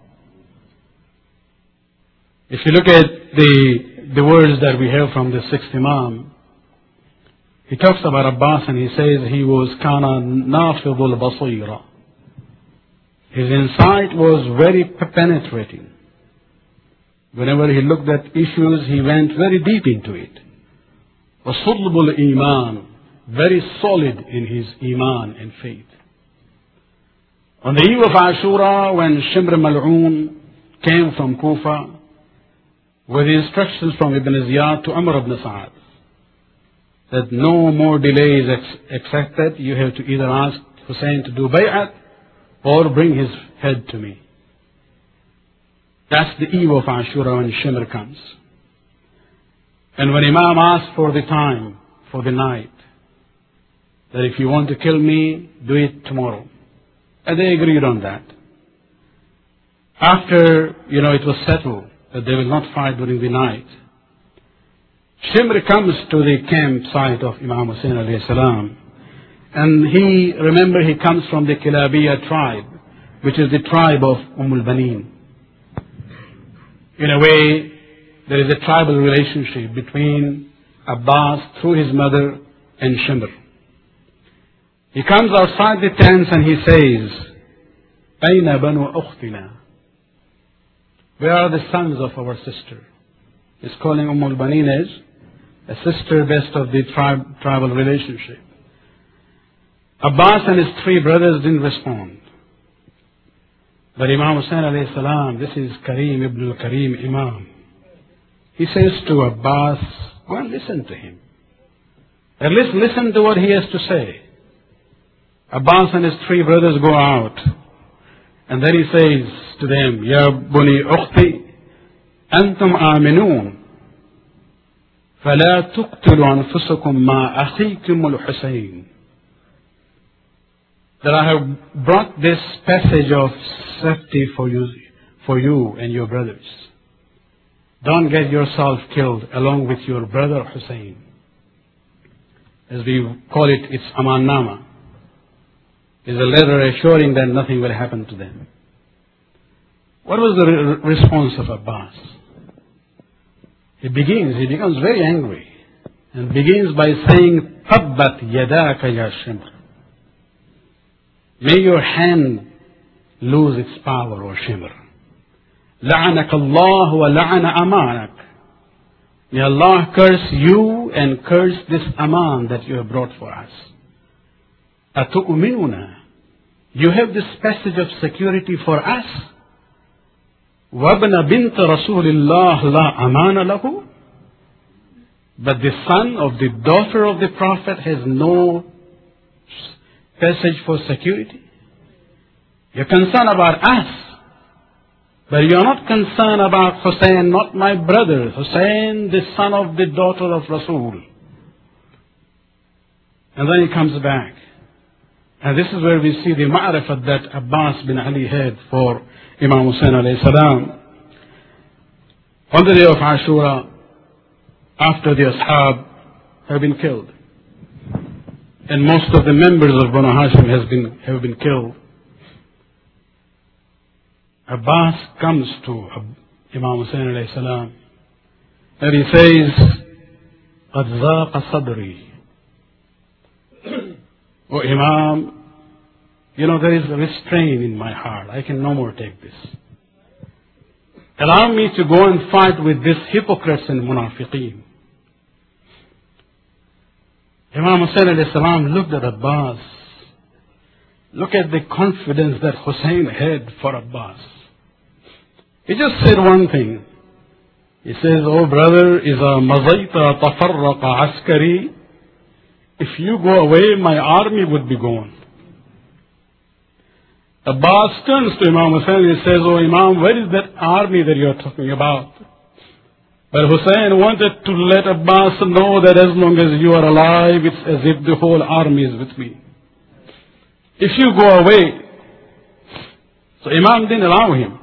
If you look at the, the words that we have from the sixth Imam, he talks about Abbas and he says he was kana nafidul basira. His insight was very penetrating. Whenever he looked at issues, he went very deep into it. Wasudbul iman, very solid in his iman and faith. On the eve of Ashura, when Shimr Mal'un came from Kufa with instructions from Ibn Ziyad to Amr ibn Sa'ad that no more delays ex- accepted, you have to either ask Hussein to do bay'at or bring his head to me. That's the eve of Ashura when Shimr comes. And when Imam asked for the time, for the night, that if you want to kill me, do it tomorrow. And they agreed on that. After, you know, it was settled that they will not fight during the night, Shimr comes to the campsite of Imam Hussein alayhi salam, and he, remember, he comes from the Kilabiyya tribe, which is the tribe of Umm al-Baneen. In a way, there is a tribal relationship between Abbas through his mother and Shimr. He comes outside the tents and he says, Aina banu ukhtina? Where are the sons of our sister? He's calling Umm al-Baneen as a sister based of the tribe, tribal relationship. Abbas and his three brothers didn't respond. But Imam Hussein alayhi salam, this is Karim ibn al-Karim Imam. He says to Abbas, go and listen to him. At least listen to what he has to say. Abbas and his three brothers go out. And then he says to them, Ya buni ukhti, antum aminun, فلا تقتلوا أنفسكم مع أخيكم الحسين. That I have brought this passage of safety for you, for you and your brothers. Don't get yourself killed along with your brother Hussein. As we call it, it's Aman Nama. It's a letter assuring that nothing will happen to them. What was the re- response of Abbas? He begins, he becomes very angry and begins by saying, Tabbat yadaka ya Shimr. May your hand lose its power, O Shimr. لعنك الله ولعن أمانك. May Allah curse you and curse this aman that you have brought for us. أتؤمنون? You have this passage of security for us. وابن بنت رسول الله لا أمان له. But the son of the daughter of the Prophet has no passage for security. You're concerned about us, but you're not concerned about Hussein, not my brother. Hussein, the son of the daughter of Rasul. And then he comes back. And this is where we see the ma'rifat that Abbas bin Ali had for Imam Hussein alayhi salam. On the day of Ashura, after the Ashab have been killed, and most of the members of Banu Hashim has been, have been killed, Abbas comes to Imam Hussein alayhi salam and he says, قَدْ ذَاقَ صَدْرِي. Oh Imam, you know, there is a restraint in my heart. I can no more take this. Allow me to go and fight with these hypocrites and munafiqeen. Imam Hussein alayhi salam looked at Abbas. Look at the confidence that Hussein had for Abbas. He just said one thing. He says, oh brother, إِذَا مَضَيْتَ تَفَرَّقَ عَسْكَرِي. If you go away, my army would be gone. Abbas turns to Imam Hussein and he says, oh Imam, where is that army that you are talking about? But Hussein wanted to let Abbas know that as long as you are alive, it's as if the whole army is with me. If you go away, so Imam didn't allow him.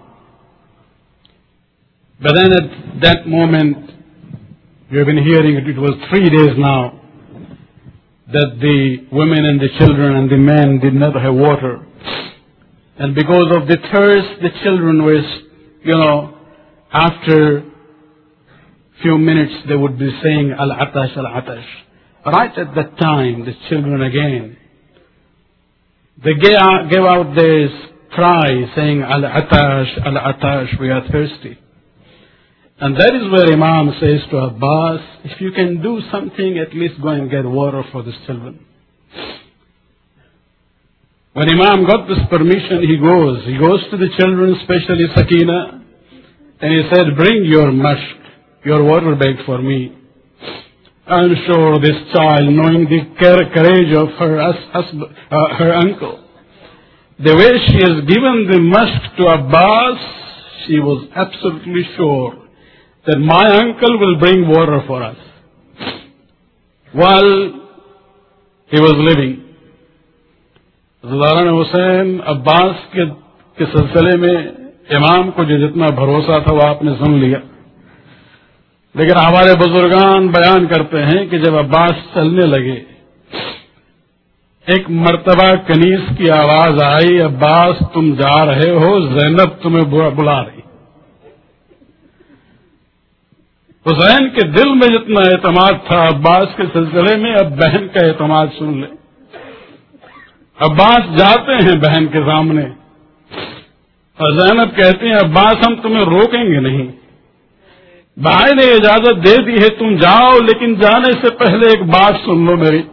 But then at that moment, you have been hearing it, it was three days now, that the women and the children and the men did not have water. And because of the thirst, the children were, you know, after few minutes they would be saying, Al-Atash, Al-Atash. Right at that time, the children again, they gave out, gave out this cry saying, Al-Atash, Al-Atash, we are thirsty. And that is where Imam says to Abbas, if you can do something, at least go and get water for these children. When Imam got this permission, he goes. He goes to the children, especially Sakina, and he said, bring your mashk, your water bag for me. I'm sure this child, knowing the courage of her, uh, her uncle, the way she has given the mashk to Abbas, she was absolutely sure that my uncle will bring water for us. While he was living, ज़लान Hussain Abbas के, के सिलसिले में इमाम को जो जितना भरोसा था वो आपने सुन लिया। लेकिन हमारे बुजुर्गान बयान करते हैं कि जब अब्बास चलने लगे, एक मर्तबा कनीस की आवाज आई, अब्बास तुम जा रहे हो, ज़ैनब तुम्हें बुला रही। हुसैन के दिल में जितना एतमाद था अब्बास के सिलसिले में, अब बहन का एतमाद सुन ले। अब्बास जाते हैं बहन के सामने और ज़ैनब कहती हैं, अब्बास हम तुम्हें रोकेंगे नहीं, भाई ने इजाजत दे दी है, तुम जाओ, लेकिन जाने से पहले एक बात सुन लो मेरी,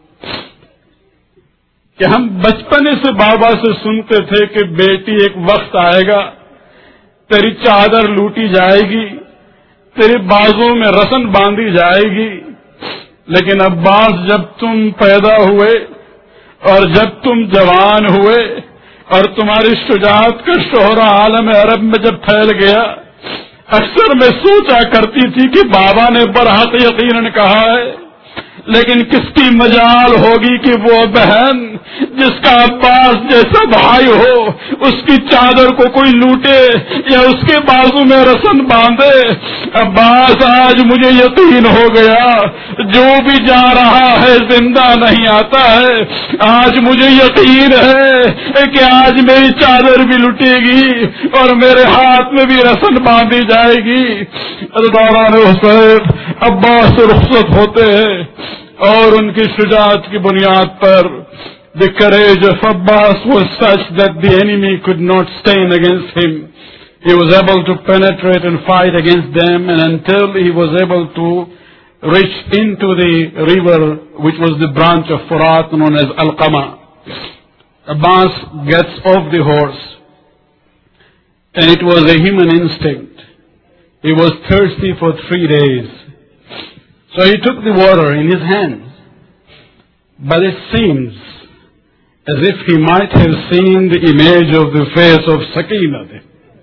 कि हम बचपने से बाबा से सुनते थे कि बेटी एक वक्त आएगा तेरी चादर लूटी जाएगी, तेरे बाजों में रसन बांधी जाएगी। लेकिन अब्बास जब तुम पैदा हुए और जब तुम जवान हुए और तुम्हारी शुजाअत का शोहरा आलम अरब में जब फैल गया, अक्सर मैं सोचा करती थी कि बाबा ने बरहक यकीनन कहा है, लेकिन किसकी मजाल होगी कि वो बहन जिसका अब्बास जैसा भाई हो, उसकी चादर को कोई लूटे या उसके बाजू में रसन बांधे। अब्बास आज मुझे यकीन हो गया, जो भी जा रहा है जिंदा नहीं आता है। आज मुझे यकीन है कि आज मेरी चादर भी लुटेगी और मेरे हाथ में भी रसन बांधी जाएगी। दौरान हुसैन अब्बास से रुखसत होते हैं और उनकी शुजाअत की बुनियाद पर the courage of Abbas was such that the enemy could not stand against him. He was able to penetrate and fight against them, and until he was able to reach into the river, which was the branch of Furat known as Alqama. Abbas gets off the horse, and it was a human instinct. He was thirsty for three days. So he took the water in his hands. But it seems as if he might have seen the image of the face of Sakina.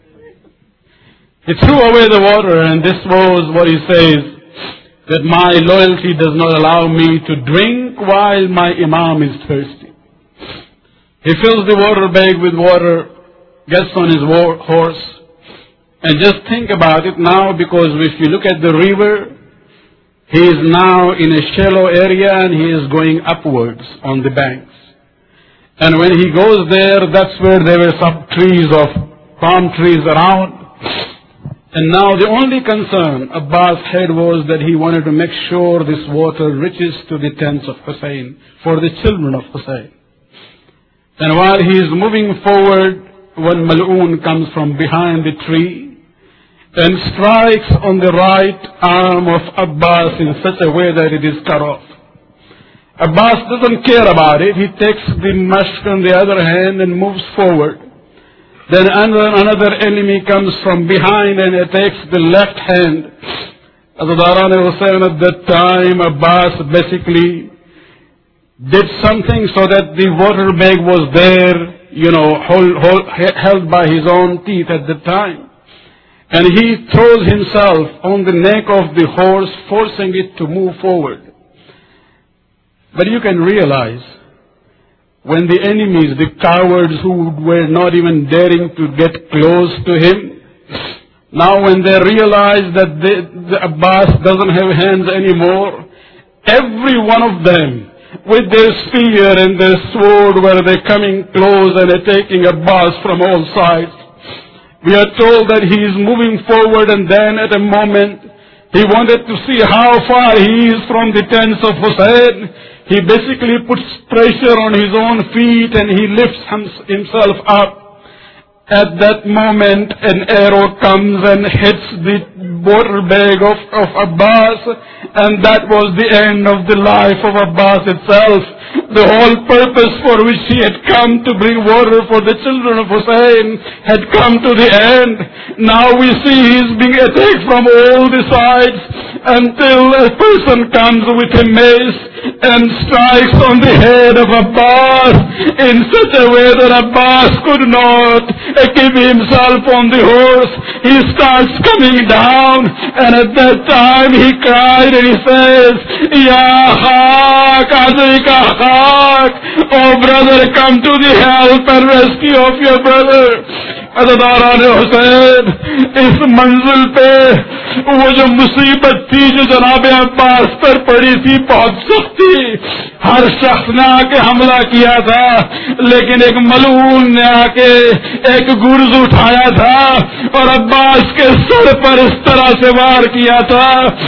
He threw away the water, and this was what he says, that my loyalty does not allow me to drink while my Imam is thirsty. He fills the water bag with water, gets on his war horse, and just think about it now, because if you look at the river, he is now in a shallow area and he is going upwards on the banks. And when he goes there, that's where there were some trees of palm trees around. And now the only concern Abbas had was that he wanted to make sure this water reaches to the tents of Hussein, for the children of Hussein. And while he is moving forward, one Mal'oon comes from behind the tree and strikes on the right arm of Abbas in such a way that it is cut off. Abbas doesn't care about it. He takes the mushk on the other hand and moves forward. Then another, another enemy comes from behind and attacks the left hand. Azadaran Hussein at that time, Abbas basically did something so that the water bag was there, you know, hold, hold, held by his own teeth at the time. And he throws himself on the neck of the horse, forcing it to move forward. But you can realize, when the enemies, the cowards who were not even daring to get close to him, now when they realize that they, the Abbas doesn't have hands anymore, every one of them, with their spear and their sword, were they coming close and attacking Abbas from all sides. We are told that he is moving forward, and then at a moment he wanted to see how far he is from the tents of Hussein. He basically puts pressure on his own feet and he lifts himself up. At that moment an arrow comes and hits the water bag of, of Abbas, and that was the end of the life of Abbas itself. The whole purpose for which he had come to bring water for the children of Hussein had come to the end. Now we see he is being attacked from all the sides, until a person comes with a mace and strikes on the head of Abbas in such a way that Abbas could not keep himself on the horse. He starts coming down, and at that time he cried and he says, Ya Haq, Azika Haq, oh brother, come to the help and rescue of your brother. अज़दारान Hussain, इस मंजिल पे वो जो मुसीबत थी जो जनाब अब्बास पर पड़ी थी बहुत सख्त थी। हर शख्स ने आके हमला किया था, लेकिन एक मलून ने आके एक गुर्ज उठाया था और अब्बास के सर पर इस तरह से वार किया था।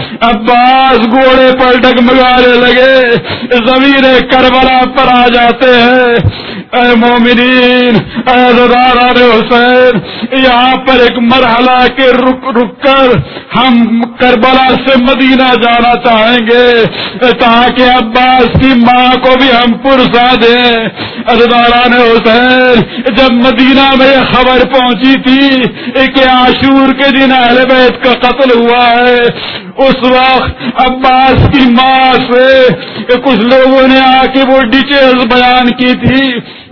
अब्बास घोड़े पर डगमगाने लगे, ज़मीन करबला पर आ जाते हैं। ऐ मोमिनीन, अज़दारान हुसैन, यहाँ पर एक मरहला के रुक रुक कर हम करबला से मदीना जाना चाहेंगे ताकि अब्बास की माँ को भी हम पुरसा दें। अज़दारान हुसैन, जब मदीना में यह खबर पहुंची थी कि आशूर के दिन अहले बैत का कत्ल हुआ है, उस वक्त अब्बास की माँ से कुछ लोगों ने आके वो डिटेल्स बयान की थी।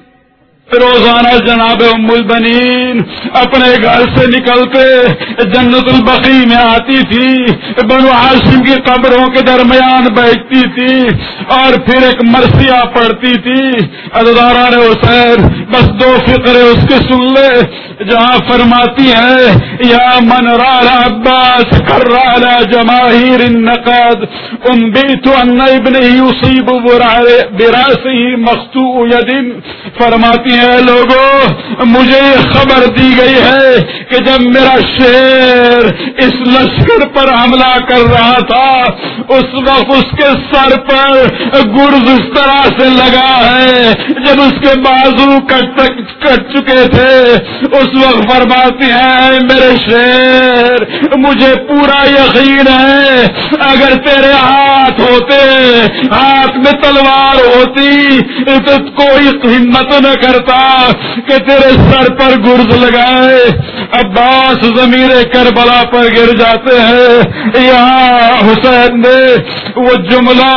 रोजाना जनाब उम्मुल बनीन अपने घर से निकलते जन्नतुल बकी में आती थी, बनु हाशिम की कब्रों के दरमियान बैठती थी और फिर एक मरसिया पढ़ती थी। अज़दारान हुसैन, बस दो फिक्रे उसके सुन ले, जहाँ फरमाती है या मन राला अब्बास कर्राला जमाहिर नक़द उम्बीतु अन्न इब्न युसीब बिरासी मख्तू यदिन। फरमाती ہیں لوگوں مجھے یہ خبر دی گئی ہے کہ جب میرا شیر اس لشکر پر حملہ کر رہا تھا اس وقت اس کے سر پر گرز اس طرح سے لگا ہے جب اس کے بازو کٹ کٹ چکے تھے. اس وقت فرماتی ہیں میرے شیر مجھے پورا یقین ہے اگر تیرے ہاتھ ہوتے ہاتھ میں تلوار ہوتی تو کوئی ہمت نہ کرتا کہ تیرے سر پر گرز لگائے. عباس ضمیر کربلا پر گر جاتے ہیں. یہاں حسین نے وہ جملہ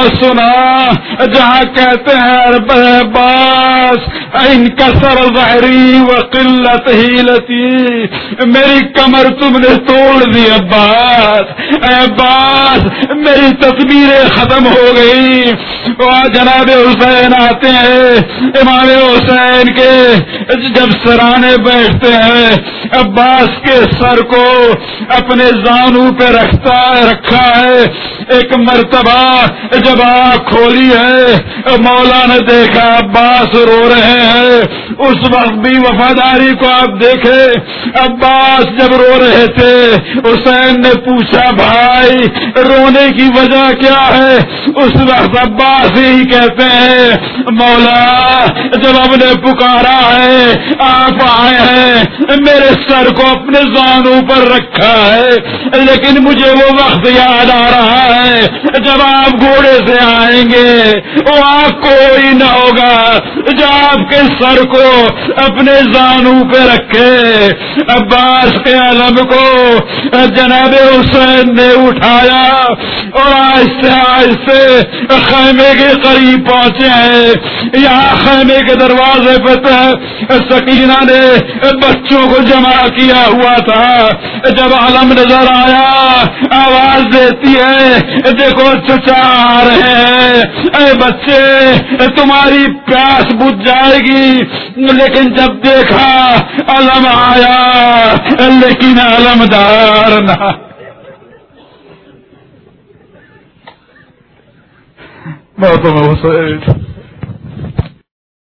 سنا جہاں کہتے ہیں عباس ان کسر ظہری و قلت حیلتی, میری کمر تم نے توڑ دی عباس, عباس میری تدبیریں ختم ہو گئی. وہاں جناب حسین آتے ہیں, امام حسین کے جب سرانے بیٹھتے ہیں عباس کے سر کو اپنے زانو پہ رکھتا رکھا ہے. ایک مرتبہ جب آنکھ کھولی ہے مولا نے دیکھا عباس رو رہے ہیں. اس وقت بھی وفاداری کو آپ دیکھیں, عباس جب رو رہے تھے حسین نے پوچھا بھائی رونے کی وجہ کیا ہے؟ اس وقت عباس ہی کہتے ہیں مولا جب ہم نے پکارا ہے آپ آئے ہیں, میرے سر کو اپنے زانوں پر رکھا ہے لیکن مجھے وہ وقت یاد آ رہا ہے جب آپ گھوڑے سے آئیں گے وہاں کوئی نہ ہوگا جو آپ کے سر کو اپنے زانوں پہ رکھے. عباس کے علم کو جناب حسین نے اٹھایا اور آہستہ آہستہ خیمے کے قریب پہنچے ہیں. یہاں خیمے کے دروازے پہ سکینہ نے بچوں کو جمع کیا ہوا تھا. جب علم نظر آیا آواز دیتی ہے دیکھو چچا آ رہے ہیں, اے بچے تمہاری پیاس بجھ جائے گی. لیکن جب دیکھا علم آیا لیکن علمدار نہ. موت حسین